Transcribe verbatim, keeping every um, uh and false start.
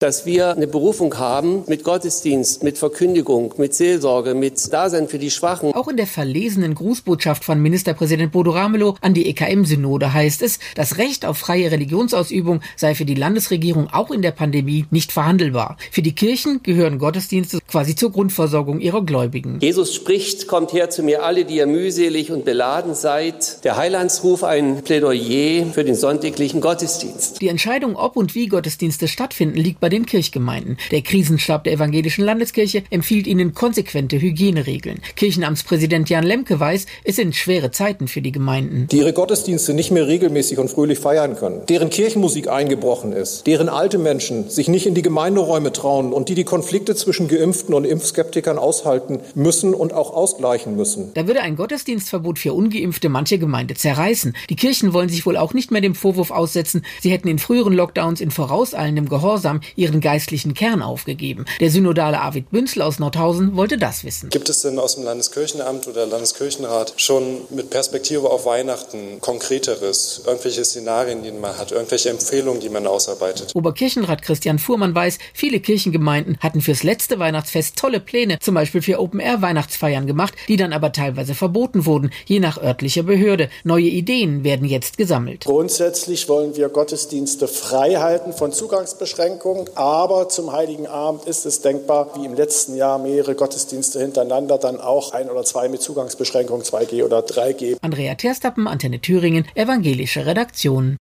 dass wir eine Berufung haben mit Gottesdienst, mit Verkündigung, mit Seelsorge, mit Dasein für die Schwachen. Auch in der verlesenen Grußbotschaft von Ministerpräsident Bodo Ramelow an die E K M-Synode heißt es, das Recht auf freie Religionsausübung sei für die Landesregierung auch in der Pandemie nicht verhandelbar. Für die Kirchen gehören Gottesdienste quasi zur Grundversorgung ihrer Gläubigen. Jesus spricht, kommt her zu mir alle, die ihr mühselig und beladen seid. Der Heilandsruf, ein Plädoyer für den sonntäglichen Gottesdienst. Die Entscheidung, ob und wie Gottesdienste stattfinden, liegt bei den Kirchgemeinden. Der Krisenstab der Evangelischen Landeskirche empfiehlt ihnen konsequente Hygieneregeln. Kirchenamtspräsident Jan Lemke weiß, es sind schwere Zeiten für die Gemeinden. Die ihre Gottesdienste nicht mehr regelmäßig und fröhlich feiern können, deren Kirchenmusik eingebrochen ist, deren alte Menschen sich nicht in die Gemeinderäume trauen und die die Konflikte zwischen Geimpften und Impfskeptikern aushalten müssen und auch ausgleichen müssen. Da würde ein Gottesdienstverbot für Ungeimpfte manche Gemeinde zerreißen. Die Kirchen wollen sich wohl auch nicht mehr dem Vorwurf aussetzen, sie hätten in früheren Lockdowns in vorauseilendem Gehorsam ihren geistlichen Kern aufgegeben. Der synodale Arvid Bünzl aus Nordhausen wollte das wissen. Gibt es denn aus dem Landeskirchenamt oder Landeskirchenrat schon mit Perspektive auf Weihnachten Konkreteres, irgendwelche Szenarien, die man hat, irgendwelche Empfehlungen, die man ausarbeitet? Oberkirchenrat Christian Fuhrmann weiß, viele Kirchengemeinden hatten fürs letzte Weihnachtsfest tolle Pläne, zum Beispiel für Open-Air-Weihnachtsfeiern gemacht, die dann aber teilweise verboten wurden, je nach örtlicher Behörde. Neue Ideen werden jetzt gesammelt. Grundsätzlich wollen wir Gottesdienste frei halten von Zugangsbeschränkungen, aber zum Heiligen Abend ist es denkbar, wie im letzten Jahr mehrere Gottesdienste hintereinander, dann auch ein oder zwei mit Zugangsbeschränkungen, zwei G oder drei G. Andrea Terstappen, Antenne Thüringen, evangelische Redaktion.